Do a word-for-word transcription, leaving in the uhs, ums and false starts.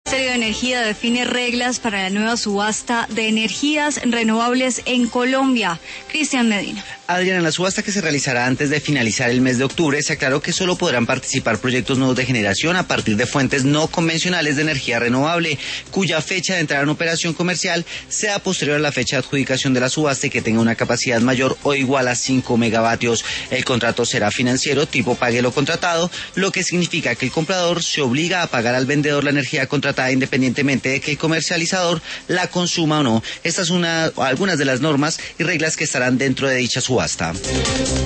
El Ministerio de Energía define reglas para la nueva subasta de energías renovables en Colombia. Cristian Medina. Adriana, en la subasta que se realizará antes de finalizar el mes de octubre, se aclaró que solo podrán participar proyectos nuevos de generación a partir de fuentes no convencionales de energía renovable, cuya fecha de entrada en operación comercial sea posterior a la fecha de adjudicación de la subasta y que tenga una capacidad mayor o igual a cinco megavatios. El contrato será financiero, tipo pague lo contratado, lo que significa que el comprador se obliga a pagar al vendedor la energía contratada independientemente de que el comercializador la consuma o no. Estas son una, algunas de las normas y reglas que estarán dentro de dicha subasta.